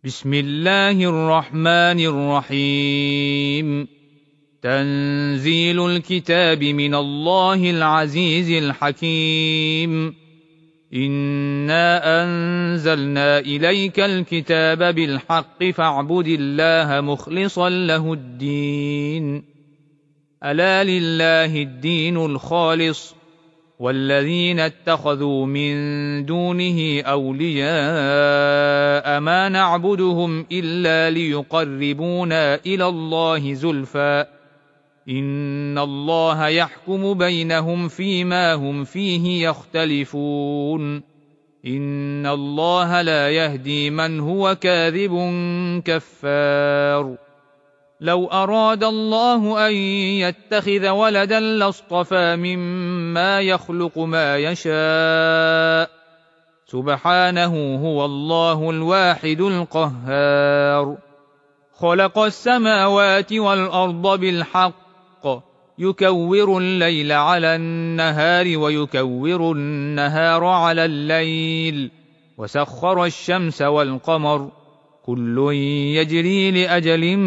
بسم الله الرحمن الرحيم. تنزيل الكتاب من الله العزيز الحكيم. إنا أنزلنا إليك الكتاب بالحق فاعبد الله مخلصا له الدين. ألا لله الدين الخالص والذين اتخذوا من دونه أولياء ما نعبدهم إلا ليقربونا إلى الله زلفى إن الله يحكم بينهم فيما هم فيه يختلفون. إن الله لا يهدي من هو كاذب كفار. لو أراد الله أن يتخذ ولدا لاصطفى مما يخلق ما يشاء سبحانه هو الله الواحد القهار. خلق السماوات والأرض بالحق يكور الليل على النهار ويكور النهار على الليل وسخر الشمس والقمر كل يجري لأجل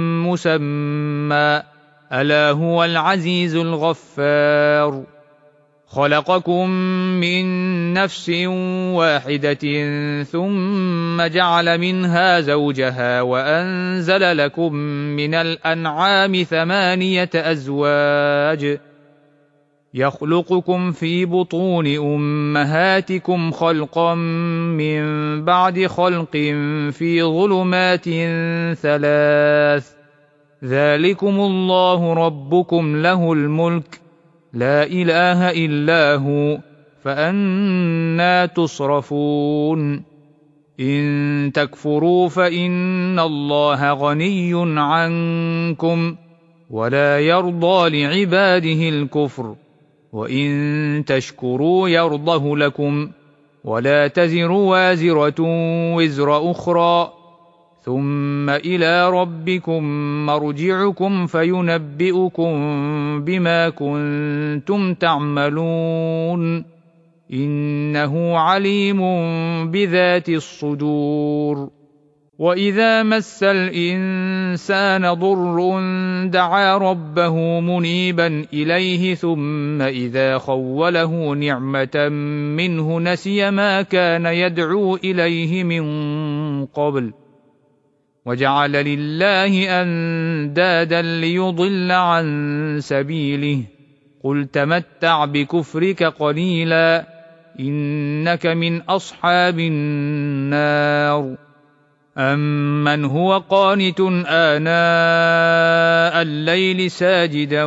مسمى ألا هو العزيز الغفار. خلقكم من نفس واحدة ثم جعل منها زوجها وأنزل لكم من الأنعام 8 أزواج يخلقكم في بطون أمهاتكم خلقا من بعد خلق في ظلمات 3 ذلكم الله ربكم له الملك لا إله إلا هو فأنى تصرفون. إن تكفروا فإن الله غني عنكم ولا يرضى لعباده الكفر وإن تشكروا يرضه لكم ولا تزر وازرة وزر أخرى ثم إلى ربكم مرجعكم فينبئكم بما كنتم تعملون إنه عليم بذات الصدور. وإذا مس الإنسان ضر دعا ربه منيبا إليه ثم إذا خوله نعمة منه نسي ما كان يدعو إليه من قبل وجعل لله أندادا ليضل عن سبيله قل تمتع بكفرك قليلا إنك من أصحاب النار. أمن هو قانت آناء الليل ساجدا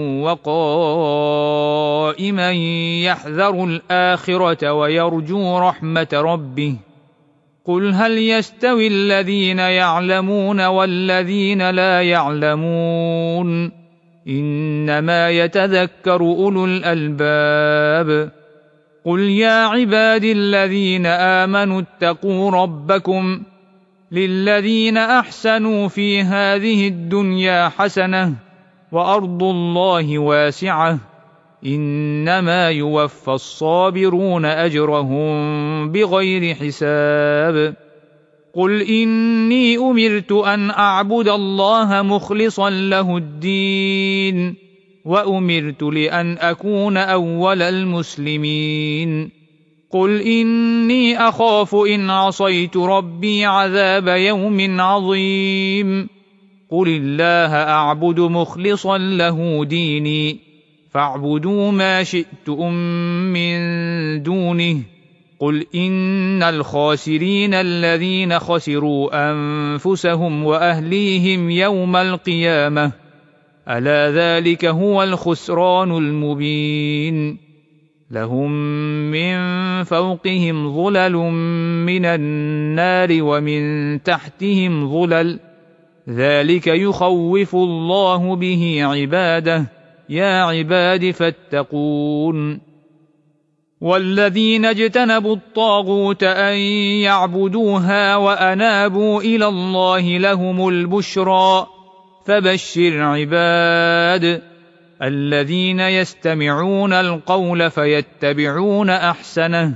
وقائما يحذر الآخرة ويرجو رحمة ربه قل هل يستوي الذين يعلمون والذين لا يعلمون إنما يتذكر أولو الألباب. قل يا عبادي الذين آمنوا اتقوا ربكم للذين أحسنوا في هذه الدنيا حسنة وأرض الله واسعة إنما يوفى الصابرون أجرهم بغير حساب. قل إني أمرت أن أعبد الله مخلصا له الدين وأمرت لأن أكون أول المسلمين. قل إني أخاف إن عصيت ربي عذاب يوم عظيم. قل الله أعبد مخلصا له ديني فاعبدوا ما شئتم من دونه. قل إن الخاسرين الذين خسروا أنفسهم وأهليهم يوم القيامة ألا ذلك هو الخسران المبين. لهم من فوقهم ظلل من النار ومن تحتهم ظلل ذلك يخوف الله به عباده يا عباد فاتقون. والذين اجتنبوا الطاغوت أن يعبدوها وأنابوا إلى الله لهم البشرى فبشر عباد الذين يستمعون القول فيتبعون أحسنه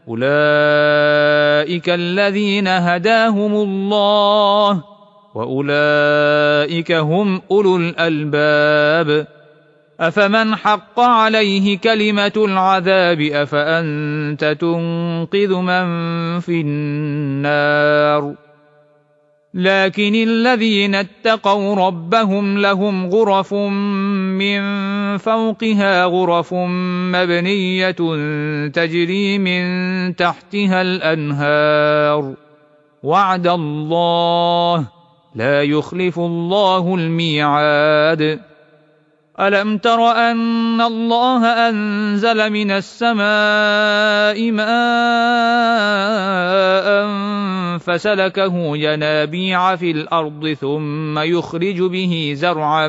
أولئك الذين هداهم الله وأولئك هم أولو الألباب أفمن حق عليه كلمة العذاب أفأنت تنقذ من في النار لكن الذين اتقوا ربهم لهم غرف من فوقها غرف مبنية تجري من تحتها الأنهار وعد الله لا يخلف الله الميعاد ألم تر أن الله أنزل من السماء ماء فسلكه ينابيع في الأرض ثم يخرج به زرعا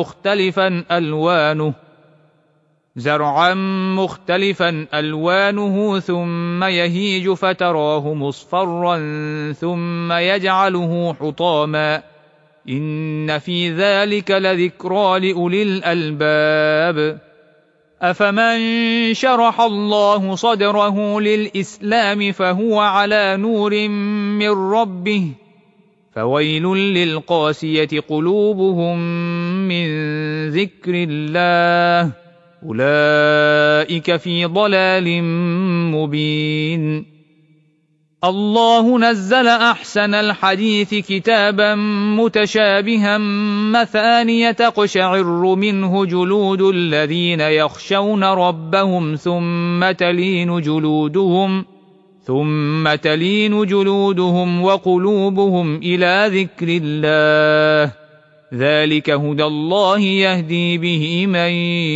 مختلفا ألوانه ثم يهيج فتراه مصفرا ثم يجعله حطاما إن في ذلك لذكرى لأولي الألباب أفمن شرح الله صدره للإسلام فهو على نور من ربه فويل للقاسية قلوبهم من ذكر الله أولئك في ضلال مبين الله نزل أحسن الحديث كتابا متشابها مثانية تقشعر منه جلود الذين يخشون ربهم ثم تلين جلودهم وقلوبهم إلى ذكر الله ذلك هدى الله يهدي به من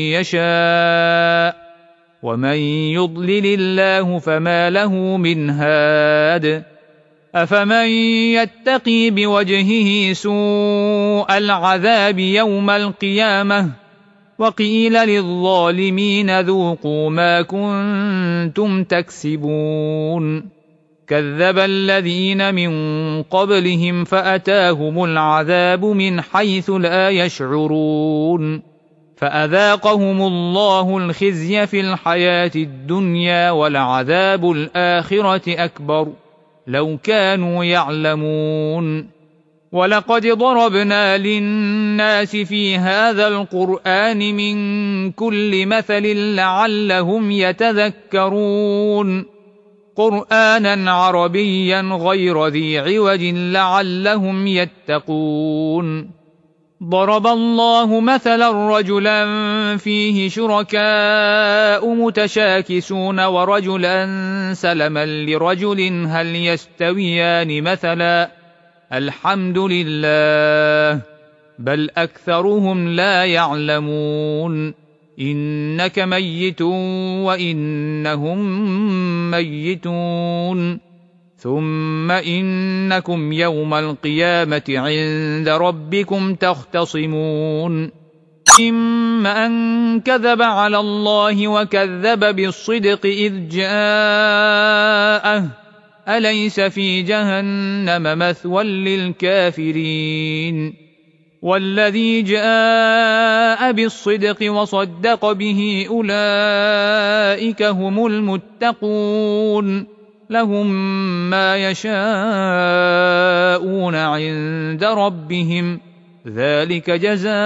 يشاء ومن يضلل الله فما له من هاد أفمن يتقي بوجهه سوء العذاب يوم القيامة وقيل للظالمين ذوقوا ما كنتم تكسبون كذب الذين من قبلهم فأتاهم العذاب من حيث لا يشعرون فأذاقهم الله الخزي في الحياة الدنيا ولعذاب الآخرة أكبر لو كانوا يعلمون ولقد ضربنا للناس في هذا القرآن من كل مثل لعلهم يتذكرون قرآنا عربيا غير ذي عوج لعلهم يتقون ضرب الله مثلا رجلا فيه شركاء متشاكسون ورجلا سلما لرجل هل يستويان مثلا الحمد لله بل أكثرهم لا يعلمون إنك ميت وإنهم ميتون ثم إنكم يوم القيامة عند ربكم تختصمون إما أن كذب على الله وكذب بالصدق إذ جاءه أليس في جهنم مثوى للكافرين والذي جاء بالصدق وصدق به أولئك هم المتقون لهم ما يشاءون عند ربهم ذلك جزاء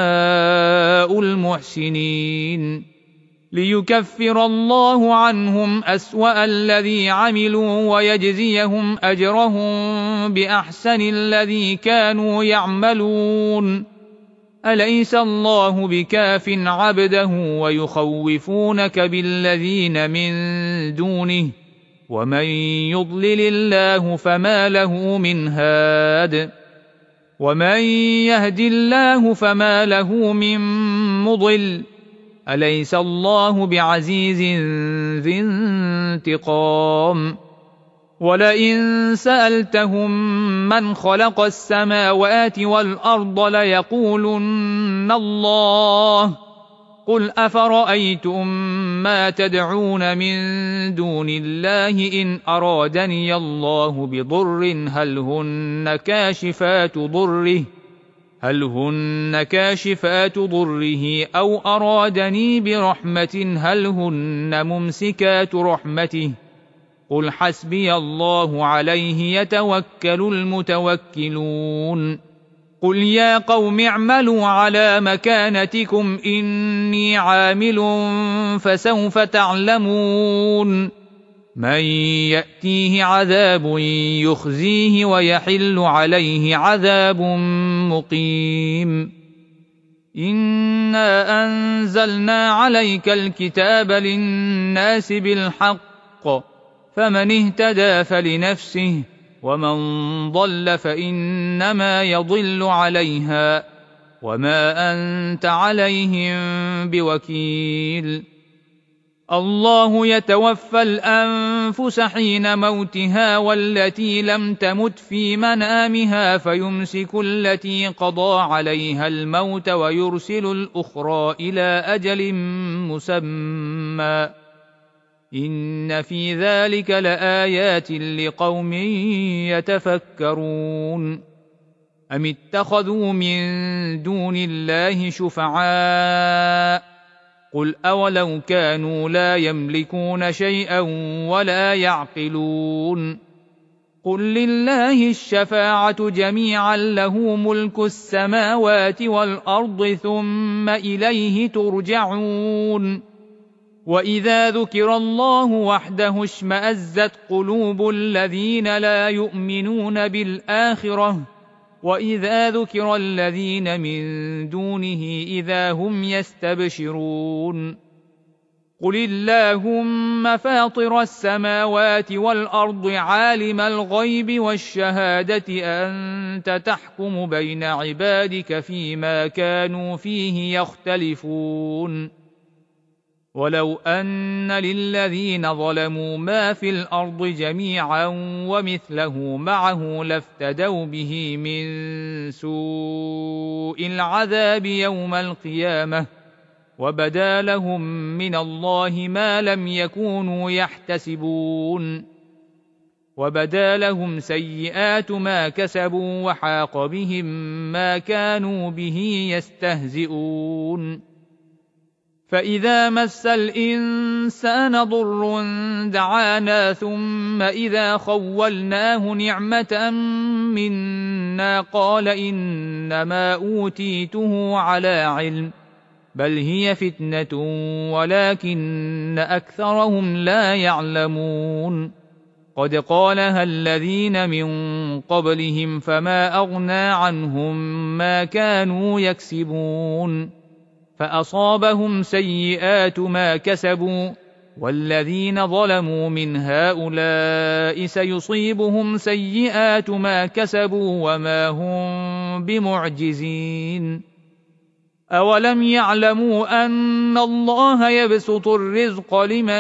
المحسنين ليكفر الله عنهم أسوأ الذي عملوا ويجزيهم أجرهم بأحسن الذي كانوا يعملون أليس الله بكاف عبده ويخوفونك بالذين من دونه ومن يضلل الله فما له من هاد ومن يهد الله فما له من مضل أليس الله بعزيز ذي انتقام ولئن سألتهم من خلق السماوات والأرض ليقولن الله قل أفرأيتم ما تدعون من دون الله إن أرادني الله بضر هل هن كاشفات ضره أو أرادني برحمة هل هن ممسكات رحمته قل حسبي الله عليه يتوكل المتوكلون قل يا قوم اعملوا على مكانتكم إني عامل فسوف تعلمون من يأتيه عذاب يخزيه ويحل عليه عذاب مقيم إنا أنزلنا عليك الكتاب للناس بالحق فمن اهتدى فلنفسه ومن ضل فإنما يضل عليها وما أنت عليهم بوكيل الله يتوفى الأنفس حين موتها والتي لم تمت في منامها فيمسك التي قضى عليها الموت ويرسل الأخرى إلى أجل مسمى إن في ذلك لآيات لقوم يتفكرون أم اتخذوا من دون الله شفعاء قل أولو كانوا لا يملكون شيئا ولا يعقلون قل لله الشفاعة جميعا له ملك السماوات والأرض ثم إليه ترجعون وإذا ذكر الله وحده اشمأزت قلوب الذين لا يؤمنون بالآخرة وإذا ذكر الذين من دونه إذا هم يستبشرون قل اللهم فاطر السماوات والأرض عالم الغيب والشهادة أنت تحكم بين عبادك فيما كانوا فيه يختلفون ولو أن للذين ظلموا ما في الأرض جميعا ومثله معه لافتدوا به من سوء العذاب يوم القيامة وبدا لهم من الله ما لم يكونوا يحتسبون وبدا لهم سيئات ما كسبوا وحاق بهم ما كانوا به يستهزئون فإذا مس الإنسان ضر دعانا ثم إذا خولناه نعمة منا قال إنما أوتيته على علم بل هي فتنة ولكن أكثرهم لا يعلمون قد قالها الذين من قبلهم فما أغنى عنهم ما كانوا يكسبون فأصابهم سيئات ما كسبوا والذين ظلموا من هؤلاء سيصيبهم سيئات ما كسبوا وما هم بمعجزين أولم يعلموا أن الله يبسط الرزق لمن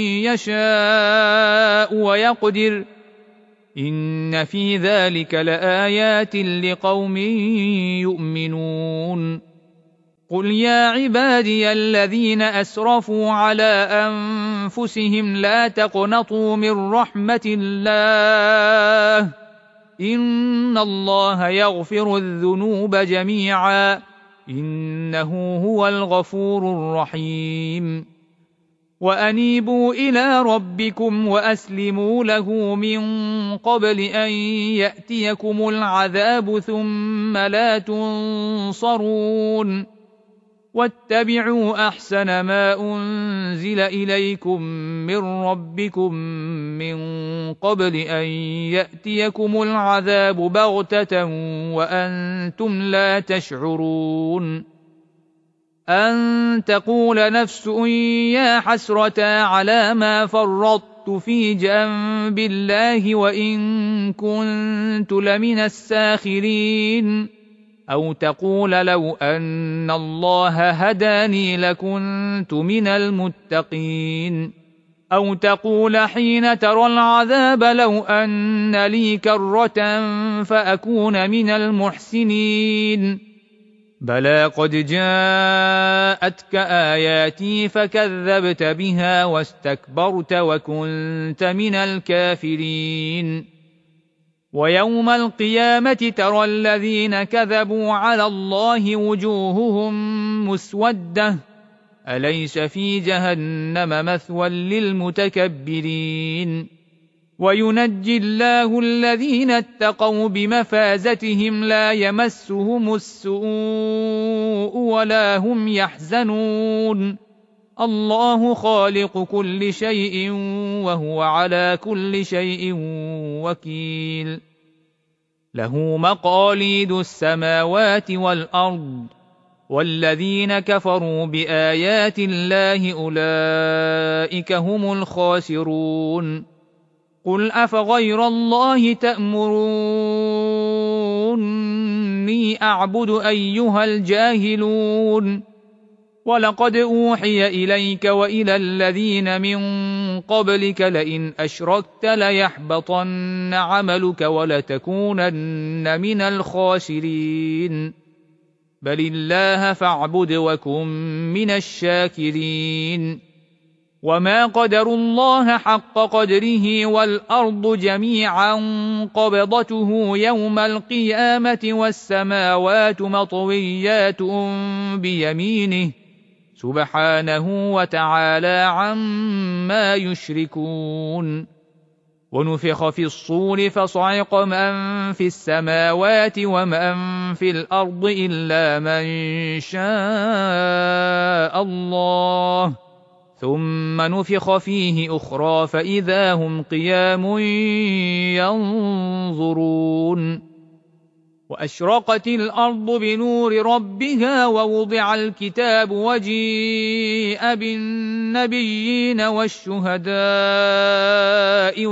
يشاء ويقدر إن في ذلك لآيات لقوم يؤمنون قل يا عبادي الذين أسرفوا على أنفسهم لا تقنطوا من رحمة الله إن الله يغفر الذنوب جميعا إنه هو الغفور الرحيم وأنيبوا إلى ربكم وأسلموا له من قبل أن يأتيكم العذاب ثم لا تنصرون واتبعوا أحسن ما أنزل إليكم من ربكم من قبل أن يأتيكم العذاب بغتة وأنتم لا تشعرون أن تقول نفس يا حسرة على ما فرطت في جنب الله وإن كنت لمن الساخرين أو تقول لو أن الله هداني لكنت من المتقين أو تقول حين ترى العذاب لو أن لي كرة فأكون من المحسنين بلى قد جاءتك آياتي فكذبت بها واستكبرت وكنت من الكافرين ويوم القيامة ترى الذين كذبوا على الله وجوههم مسودة أليس في جهنم مثوى للمتكبرين وينجي الله الذين اتقوا بمفازتهم لا يمسهم السوء ولا هم يحزنون الله خالق كل شيء وهو على كل شيء وكيل له مقاليد السماوات والأرض والذين كفروا بآيات الله أولئك هم الخاسرون قل أفغير الله تأمروني أعبد أيها الجاهلون ولقد أوحي إليك وإلى الذين من قبلك لئن أشركت ليحبطن عملك ولتكونن من الخاسرين بل الله فاعبد وكن من الشاكرين وما قدروا الله حق قدره والأرض جميعا قبضته يوم القيامة والسماوات مطويات بيمينه سبحانه وتعالى عما يشركون ونفخ في الصور فصعق من في السماوات ومن في الأرض إلا من شاء الله ثم نفخ فيه أخرى فإذا هم قيام ينظرون وأشرقت الأرض بنور ربها ووضع الكتاب وجيء بالنبيين والشهداء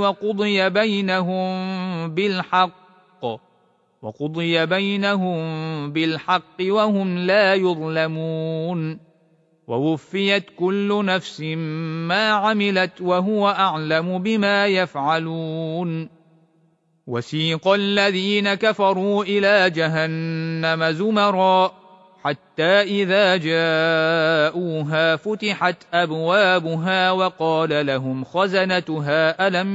وقضي بينهم بالحق وهم لا يظلمون ووفيت كل نفس ما عملت وهو أعلم بما يفعلون وسيق الذين كفروا إلى جهنم زمرا حتى إذا جاءوها فتحت أبوابها وقال لهم خزنتها ألم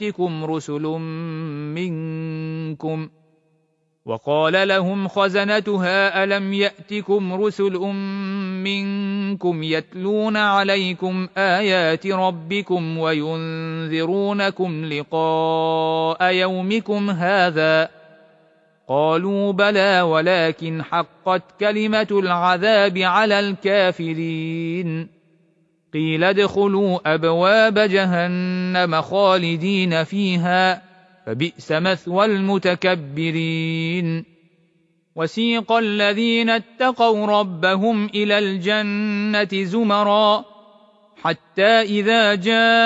يأتكم رسل منكم يتلون عليكم آيات ربكم وينذرونكم لقاء يومكم هذا قالوا بلى ولكن حقت كلمة العذاب على الكافرين قيل ادخلوا أبواب جهنم خالدين فيها فبئس مثوى المتكبرين وسيق الذين اتقوا ربهم إلى الجنة زمرا حتى إذا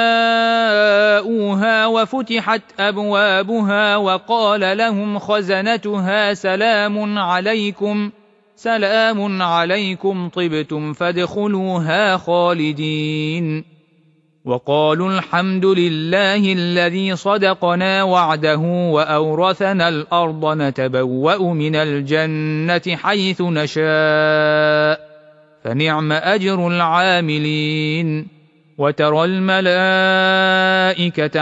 جاءوها وفتحت أبوابها وقال لهم خزنتها سلام عليكم طبتم فادخلوها خالدين وقالوا الحمد لله الذي صدقنا وعده وأورثنا الأرض نتبوأ من الجنة حيث نشاء فنعم أجر العاملين وترى الملائكة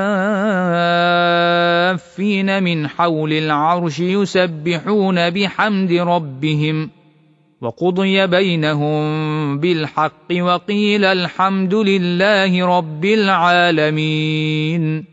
حافين من حول العرش يسبحون بحمد ربهم وقضي بينهم بالحق وقيل الحمد لله رب العالمين